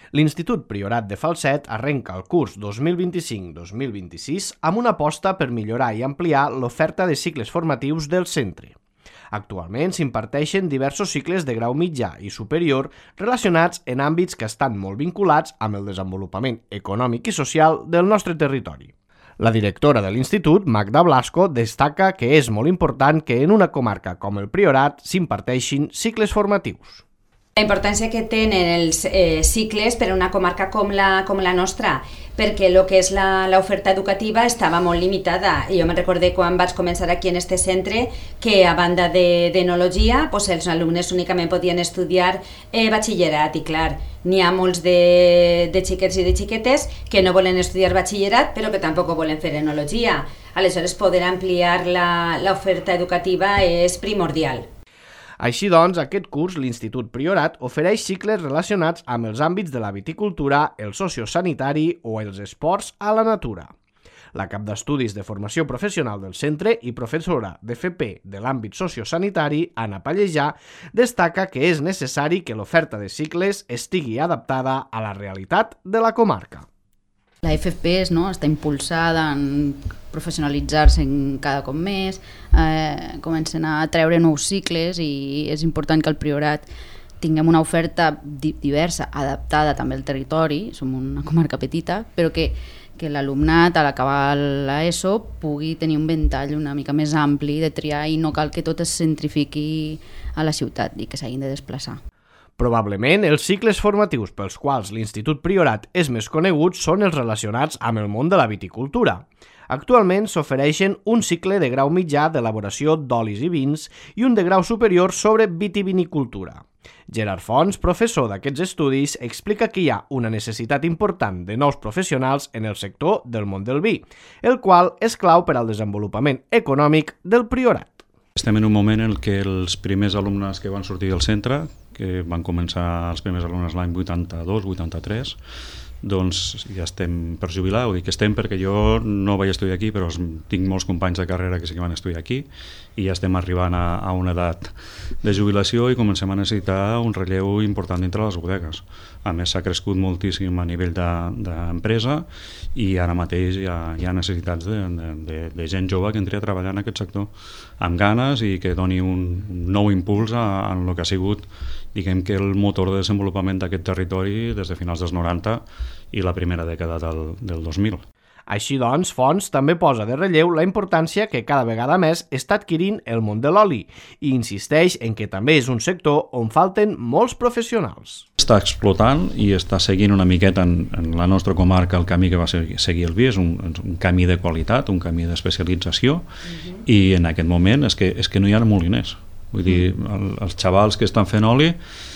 L'Institut Priorat de Falset arrenca el curs 2025-2026 amb una aposta per millorar i ampliar l'oferta de cicles formatius del centre. Actualment s'imparteixen diversos cicles de grau mitjà i superior relacionats en àmbits que estan molt vinculats amb el desenvolupament econòmic i social del nostre territori. La directora de l'Institut, Magda Blasco, destaca que és molt important que en una comarca com el Priorat s'imparteixin cicles formatius. La importància que tenen els cicles per a una comarca com la nostra, perquè el que és l'oferta educativa estava molt limitada. Jo me'n recordé quan vaig començar aquí en este centre que a banda d'enologia els alumnes únicament podien estudiar batxillerat i clar, n'hi ha molts de xiquets i de xiquetes que no volen estudiar batxillerat però que tampoc volen fer enologia. Aleshores poder ampliar l'oferta educativa és primordial. Així doncs, aquest curs l'Institut Priorat ofereix cicles relacionats amb els àmbits de la viticultura, el sociosanitari o els esports a la natura. La cap d'estudis de formació professional del centre i professora d'FP de l'àmbit sociosanitari, Anna Pallejà, destaca que és necessari que l'oferta de cicles estigui adaptada a la realitat de la comarca. La FP està impulsada en professionalitzar-se cada cop més, comencen a treure nous cicles i és important que al Priorat tinguem una oferta diversa, adaptada també al territori, som una comarca petita, però que l'alumnat a l'acabar l'ESO pugui tenir un ventall una mica més ampli de triar i no cal que tot es centrifiqui a la ciutat i que s'hagin de desplaçar. Probablement, els cicles formatius pels quals l'Institut Priorat és més conegut són els relacionats amb el món de la viticultura. Actualment s'ofereixen un cicle de grau mitjà d'elaboració d'olis i vins i un de grau superior sobre vitivinicultura. Gerard Fons, professor d'aquests estudis, explica que hi ha una necessitat important de nous professionals en el sector del món del vi, el qual és clau per al desenvolupament econòmic del Priorat. Estem en un moment en què els primers alumnes que van sortir del centre, que van començar els primers alumnes l'any 82-83, doncs ja estem per jubilar, ho dic que estem perquè jo no vaig estudiar aquí, però tinc molts companys de carrera que sí que van estudiar aquí i ja estem arribant a una edat de jubilació i comencem a necessitar un relleu important dintre les bodegues. A més s'ha crescut moltíssim a nivell d'empresa i ara mateix hi ha necessitats de gent jove que entri a treballar en aquest sector amb ganes i que doni un nou impuls en el que ha sigut, diguem que el motor de desenvolupament d'aquest territori des de finals dels 90 i la primera dècada del 2000. Així doncs, Fons també posa de relleu la importància que cada vegada més està adquirint el món de l'oli i insisteix en que també és un sector on falten molts professionals. Està explotant i està seguint una miqueta en la nostra comarca el camí que va seguir el vi, és un camí de qualitat, un camí d'especialització i en aquest moment és que no hi ha moliners. Vull dir, els xavals que estan fent oli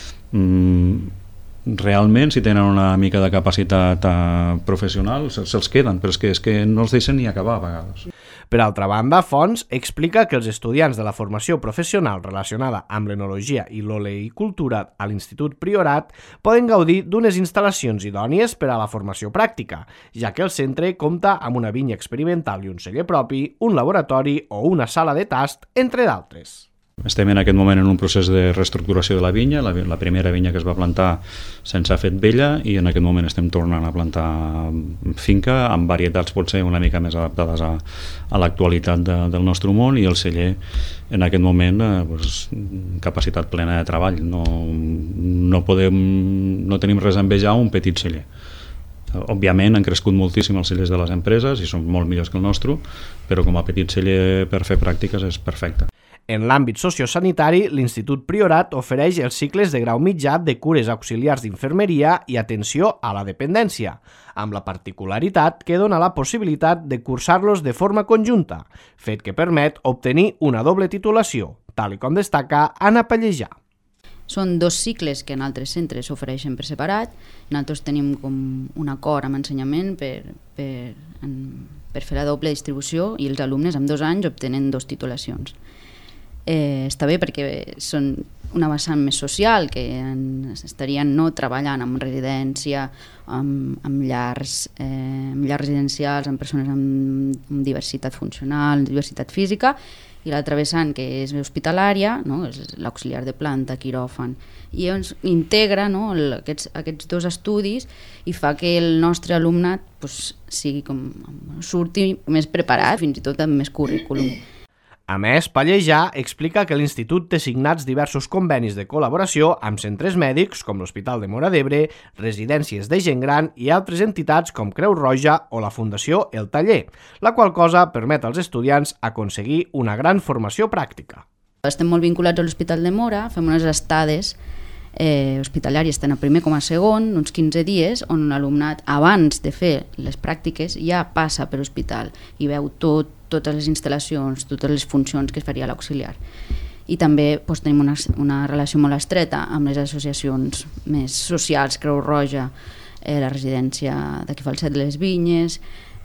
realment, si tenen una mica de capacitat professional, se'ls queden, però és que no els deixen ni acabar a vegades. Per altra banda, Fons explica que els estudiants de la formació professional relacionada amb l'enologia i l'oleicultura a l'Institut Priorat poden gaudir d'unes instal·lacions idònies per a la formació pràctica, ja que el centre compta amb una vinya experimental i un celler propi, un laboratori o una sala de tast, entre d'altres. Estem en aquest moment en un procés de reestructuració de la vinya, la primera vinya que es va plantar se'ns ha fet vella i en aquest moment estem tornant a plantar finca amb varietats potser una mica més adaptades a l'actualitat del nostre món i el celler en aquest moment capacitat plena de treball, no tenim res a envejar un petit celler. Òbviament han crescut moltíssim els cellers de les empreses i són molt millors que el nostre, però com a petit celler per fer pràctiques és perfecte. En l'àmbit sociosanitari, l'Institut Priorat ofereix els cicles de grau mitjà de cures auxiliars d'infermeria i atenció a la dependència, amb la particularitat que dona la possibilitat de cursar-los de forma conjunta, fet que permet obtenir una doble titulació, tal com destaca Anna Pallejà. Són dos cicles que en altres centres s'ofereixen per separat. Nosaltres tenim com un acord amb ensenyament per fer la doble distribució i els alumnes amb 2 anys obtenen 2 titulacions. Està bé perquè són una vessant més social, que estarien treballant en residència, amb llars residencials, amb persones amb diversitat funcional, diversitat física, i l'altra vessant que és hospitalària, no? És l'auxiliar de planta, quiròfan, i ens integra, no? aquests dos estudis i fa que el nostre alumnat surti més preparat, fins i tot amb més currículum. A més, Pallejà explica que l'Institut té signats diversos convenis de col·laboració amb centres mèdics com l'Hospital de Móra d'Ebre, residències de gent gran i altres entitats com Creu Roja o la Fundació El Taller, la qual cosa permet als estudiants aconseguir una gran formació pràctica. Estem molt vinculats a l'Hospital de Móra, fem unes estades hospitalàries tant a primer com a segon, uns 15 dies, on l'alumnat, abans de fer les pràctiques, ja passa per l'hospital i veu totes les instal·lacions, totes les funcions que es faria l'auxiliar. I també tenim una relació molt estreta amb les associacions més socials, Creu Roja, la residència d'aquí Falset de les Vinyes,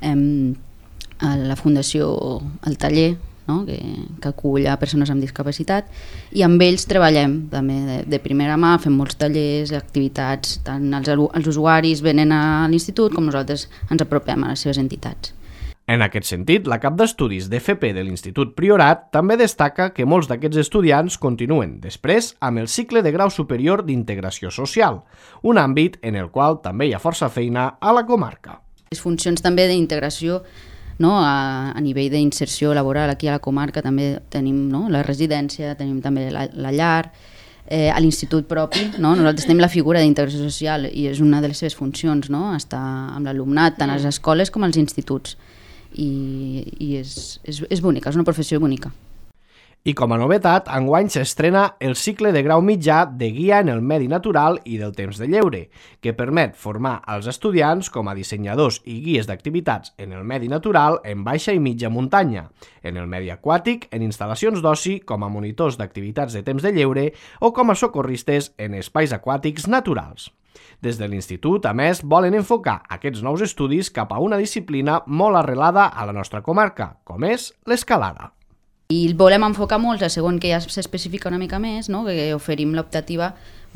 la Fundació El Taller, no? que acull a persones amb discapacitat, i amb ells treballem també de primera mà, fem molts tallers, activitats, tant els usuaris venen a l'institut com nosaltres ens apropem a les seves entitats. En aquest sentit, la cap d'estudis d'FP de l'Institut Priorat també destaca que molts d'aquests estudiants continuen després amb el cicle de grau superior d'integració social, un àmbit en el qual també hi ha força feina a la comarca. Les funcions també d'integració, no? A nivell d'inserció laboral aquí a la comarca també tenim, no? La residència, tenim també la llar, a l'institut propi, no? Nosaltres tenim la figura d'integració social i és una de les seves funcions, no? Estar amb l'alumnat tant a les escoles com als instituts, i és bonica, és una professió bonica. I com a novetat, enguany s'estrena el cicle de grau mitjà de Guia en el Medi Natural i del Temps de Lleure, que permet formar als estudiants com a dissenyadors i guies d'activitats en el medi natural en baixa i mitja muntanya, en el medi aquàtic, en instal·lacions d'oci com a monitors d'activitats de temps de lleure o com a socorristes en espais aquàtics naturals. Des de l'Institut, a més, volen enfocar aquests nous estudis cap a una disciplina molt arrelada a la nostra comarca, com és l'escalada. I el volem enfocar molt al segon, que ja s'especifica una mica més, no? Que oferim l'optativa,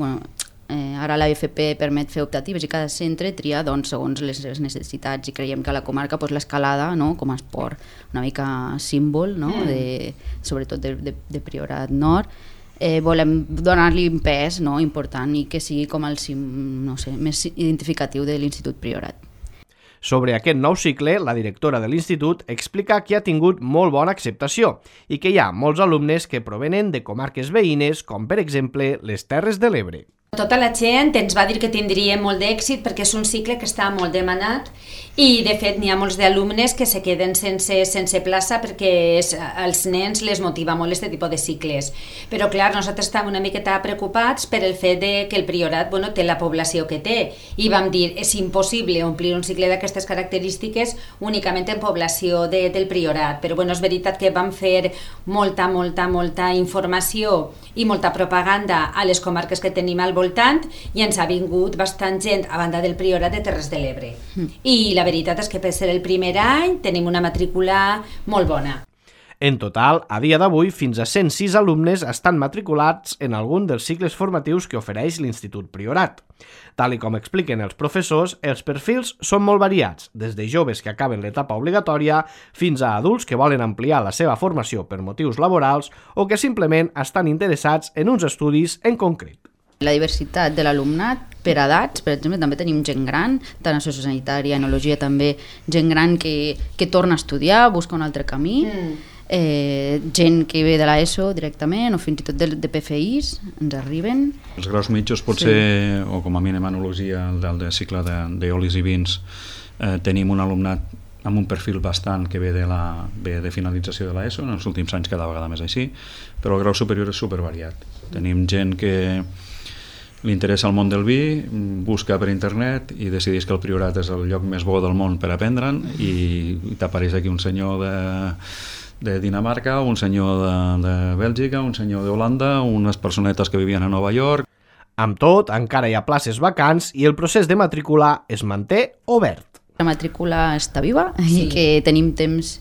ara la FP permet fer optatives i cada centre tria segons les necessitats, i creiem que a la comarca l'escalada, no? Com a esport una mica símbol, no? Sobretot de Priorat Nord, volem donar-li un pes, no? Important, i que sigui com el cim, no sé, més identificatiu de l'Institut Priorat. Sobre aquest nou cicle, la directora de l'Institut explica que ha tingut molt bona acceptació i que hi ha molts alumnes que provenen de comarques veïnes, com per exemple les Terres de l'Ebre. Tota la gent ens va dir que tindria molt d'èxit perquè és un cicle que està molt demanat i de fet n'hi ha molts d'alumnes que se queden sense plaça perquè als nens les motiva molt aquest tipus de cicles. Però clar, nosaltres estàvem una miqueta preocupats per el fet de que el Priorat té la població que té i vam dir és impossible omplir un cicle d'aquestes característiques únicament en població del Priorat. Però és veritat que vam fer molta informació i molta propaganda a les comarques que tenim al voltant i ens ha vingut bastant gent a banda del Priorat de Terres de l'Ebre. I la veritat és que per ser el primer any tenim una matrícula molt bona. En total, a dia d'avui, fins a 106 alumnes estan matriculats en algun dels cicles formatius que ofereix l'Institut Priorat. Tal com expliquen els professors, els perfils són molt variats, des de joves que acaben l'etapa obligatòria fins a adults que volen ampliar la seva formació per motius laborals o que simplement estan interessats en uns estudis en concret. La diversitat de l'alumnat per edats, per exemple, també tenim gent gran, tant a sociosanitària, enologia també, gent gran que torna a estudiar, busca un altre camí, gent que ve de l'ESO directament o fins i tot de PFIs ens arriben. Els graus mitjos potser, o com a mínim enologia, del cicle d'olis i vins, tenim un alumnat amb un perfil bastant que ve de finalització de l'ESO, en els últims anys cada vegada més així, però el grau superior és supervariat. Tenim gent que li interessa el món del vi, busca per internet i decideix que el Priorat és el lloc més bo del món per aprendre'n i t'apareix aquí un senyor de Dinamarca, un senyor de Bèlgica, un senyor d'Holanda, unes personetes que vivien a Nova York. Amb tot, encara hi ha places vacants i el procés de matrícula es manté obert. La matrícula està viva i que tenim temps.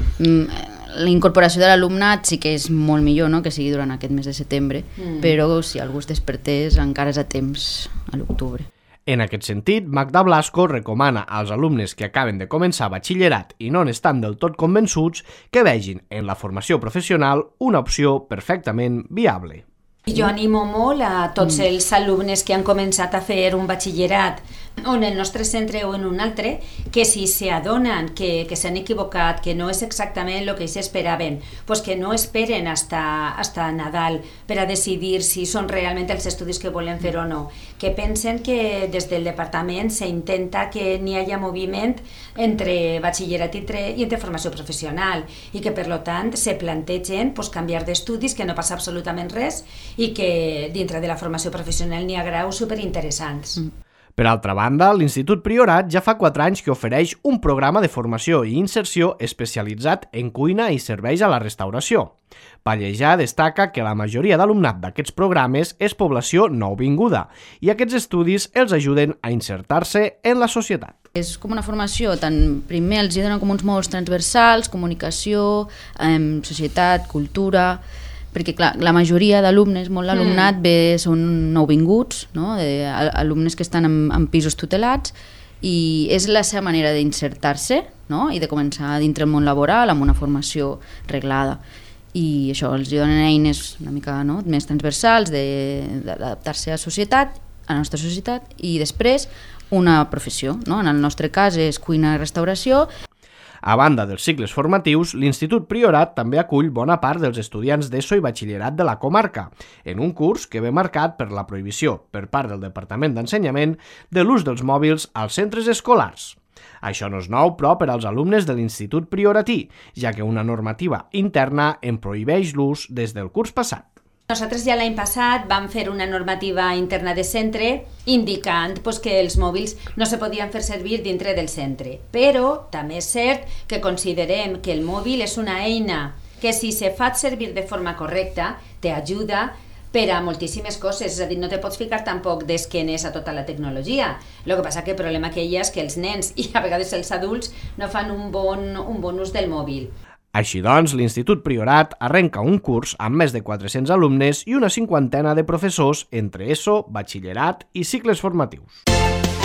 La incorporació de l'alumnat sí que és molt millor, no? Que sigui durant aquest mes de setembre, però si algú es despertés encara és a temps a l'octubre. En aquest sentit, Magda Blasco recomana als alumnes que acaben de començar batxillerat i no n'estan del tot convençuts que vegin en la formació professional una opció perfectament viable. Jo animo molt a tots els alumnes que han començat a fer un batxillerat o en el nostre centre o en un altre, que si s'adonen que s'han equivocat, que no és exactament el que s'esperaven, pues que no esperen hasta Nadal per a decidir si són realment els estudis que volen fer o no, que pensen que des del departament s'intenta que n'hi hagi moviment entre batxillerat i entre formació professional i que per tant se plantegen pues, canviar d'estudis, que no passa absolutament res i que dintre de la formació professional n'hi ha graus superinteressants. Per altra banda, l'Institut Priorat ja fa 4 anys que ofereix un programa de formació i inserció especialitzat en cuina i serveis a la restauració. Pallejà destaca que la majoria d'alumnat d'aquests programes és població nouvinguda i aquests estudis els ajuden a insertar-se en la societat. És com una formació, primer els donen com uns mòduls transversals, comunicació, societat, cultura, perquè clar, la majoria d'alumnes, molt l'alumnat són nouvinguts, no? Alumnes que estan en pisos tutelats, i és la seva manera d'insertar-se, no? I de començar dintre el món laboral amb una formació reglada. I això els donen eines una mica més transversals d'adaptar-se a la nostra societat, i després una professió, no? En el nostre cas és cuina i restauració. A banda dels cicles formatius, l'Institut Priorat també acull bona part dels estudiants d'ESO i batxillerat de la comarca, en un curs que ve marcat per la prohibició, per part del Departament d'Ensenyament, de l'ús dels mòbils als centres escolars. Això no és nou, però, per als alumnes de l'Institut Prioratí, ja que una normativa interna en prohibeix l'ús des del curs passat. Nosaltres ja l'any passat vam fer una normativa interna de centre indicant que els mòbils no se podien fer servir dintre del centre. Però també és cert que considerem que el mòbil és una eina que si se fa servir de forma correcta t'ajuda per a moltíssimes coses, és a dir, no te pots ficar tampoc d'esquenes a tota la tecnologia. El que passa que el problema que hi ha és que els nens i a vegades els adults no fan un bon ús del mòbil. Així doncs, l'Institut Priorat arrenca un curs amb més de 400 alumnes i una 50ena de professors entre ESO, batxillerat i cicles formatius.